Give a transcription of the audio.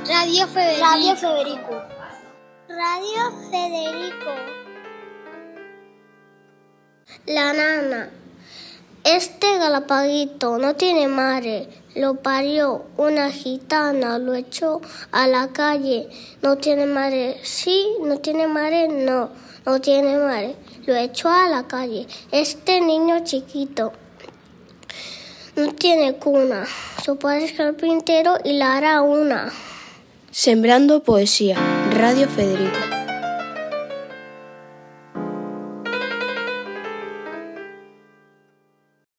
Radio Federico. Radio Federico. Radio Federico. La nana. Este galapaguito no tiene madre, lo parió una gitana, lo echó a la calle. No tiene madre, sí, no tiene madre, no tiene madre, lo echó a la calle. Este niño chiquito no tiene cuna, su padre es carpintero y le hará una. Sembrando poesía, Radio Federico.